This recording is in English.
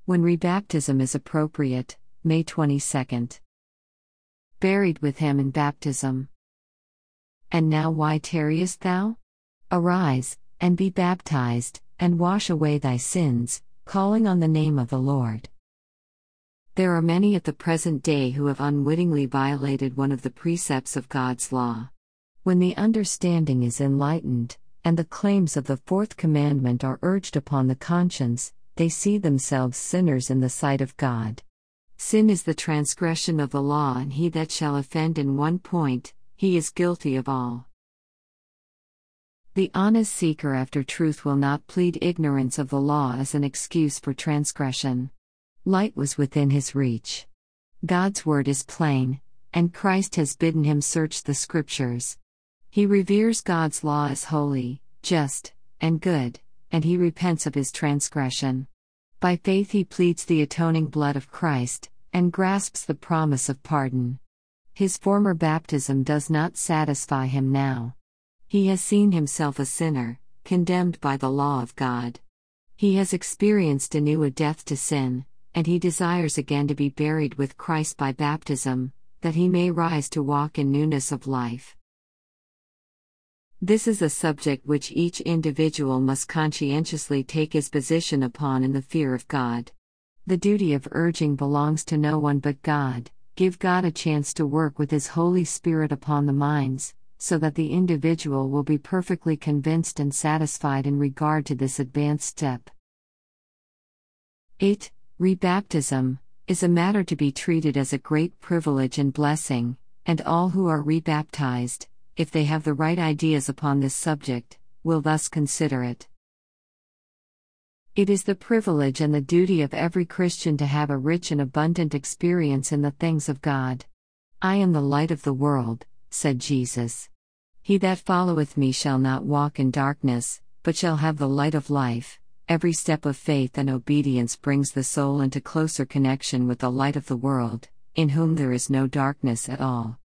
When rebaptism is appropriate, May 22nd. Buried with him in baptism. And now why tarriest thou? Arise, and be baptized, and wash away thy sins, calling on the name of the Lord. There are many at the present day who have unwittingly violated one of the precepts of God's law. When the understanding is enlightened, and the claims of the fourth commandment are urged upon the conscience, they see themselves sinners in the sight of God. Sin is the transgression of the law, and he that shall offend in one point, he is guilty of all. The honest seeker after truth will not plead ignorance of the law as an excuse for transgression. Light was within his reach. God's word is plain, and Christ has bidden him search the Scriptures. He reveres God's law as holy, just, and good, and he repents of his transgression. By faith he pleads the atoning blood of Christ, and grasps the promise of pardon. His former baptism does not satisfy him now. He has seen himself a sinner, condemned by the law of God. He has experienced anew a death to sin, and he desires again to be buried with Christ by baptism, that he may rise to walk in newness of life. This is a subject which each individual must conscientiously take his position upon in the fear of God. The duty of urging belongs to no one but God. Give God a chance to work with His Holy Spirit upon the minds, so that the individual will be perfectly convinced and satisfied in regard to this advanced step. 8. Rebaptism is a matter to be treated as a great privilege and blessing, and all who are rebaptized, if they have the right ideas upon this subject, will thus consider it. It is the privilege and the duty of every Christian to have a rich and abundant experience in the things of God. I am the light of the world, said Jesus. He that followeth me shall not walk in darkness, but shall have the light of life. Every step of faith and obedience brings the soul into closer connection with the light of the world, in whom there is no darkness at all.